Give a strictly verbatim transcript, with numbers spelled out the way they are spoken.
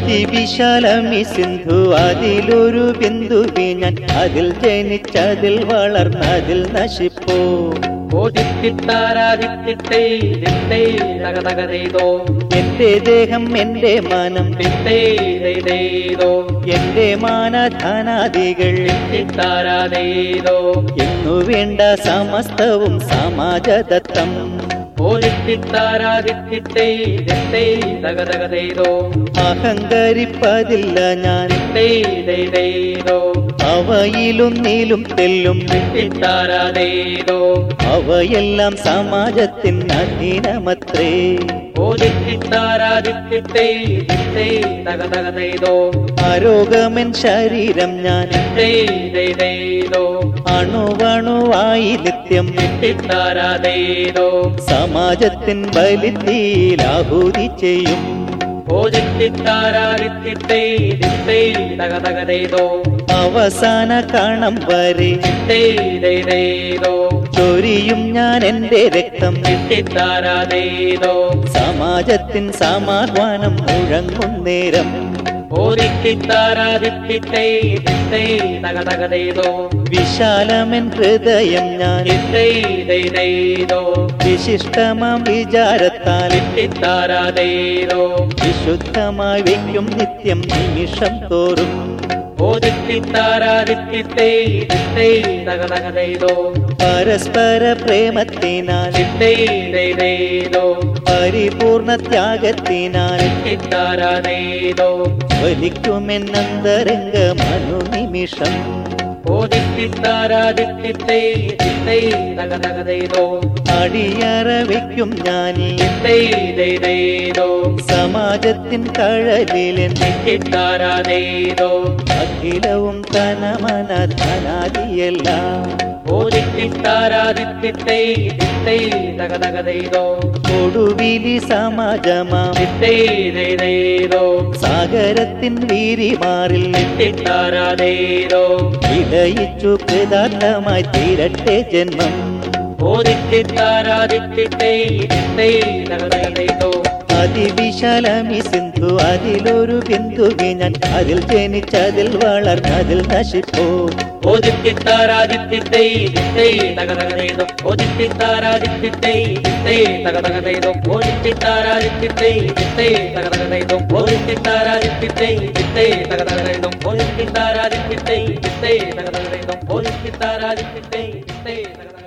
അതിവിശാലമി സിന്ധു അതിലൊരു ബിന്ദുവി ഞാൻ അതിൽ ജനിച്ചതിൽ വളർന്നതിൽ നശിപ്പോ എന്റെ ദേഹം എന്റെ മാനം എന്റെ മാനധനാദികൾ എന്നു വേണ്ട സമസ്തവും സമാജദത്തം അഹങ്കരിപ്പതില്ല ഞാൻ അവയിലൊന്നിലും തെല്ലും അവയെല്ലാം സമാജത്തിൻ അധീനമത്രേ ആരോഗമൻ ശരീരം ഞാൻ അണുവണുവായി നിത്യം സമാജത്തിൻ ബലിത്തീലാഹുതി ചെയ്യും അവസാന കാണം വരെ ചൊരിയും ഞാൻ എന്റെ രക്തം സമാജത്തിൻ സമാഹ്വാനം മുഴങ്ങുന്നേരം വിശാലമൻ ഹൃദയം ഞാൻ വിശിഷ്ടമാം വിചാരത്താൽ വിശുദ്ധമായി വയ്ക്കും നിത്യം നിമിഷം തോറും പരസ്പര പ്രേമത്തിനാൽ പരിപൂർണ ത്യാഗത്തിനാൽ വലിക്കുമെന്നന്തരംഗ മനുനിമിഷം അടിയറ വയ്ക്കും ഞാനീ സമാജത്തിൻ കഴലിൽ അഖിലവും തനമന ധനാദിയെല്ലാം കൊടുവിലി സമാജമാം സാഗരത്തിൻ വീരിമാറിൽ വിലയിച്ചു കൃതാർത്ഥമായി തീരട്ടെ ജന്മം അതിവിശാലമി സിന്ധു അതിലൊരു ബിന്ദുവി ഞാൻ അതിൽ ജനിച്ചതിൽ വളർന്നതിൽ നശിപ്പോ ിത്തേ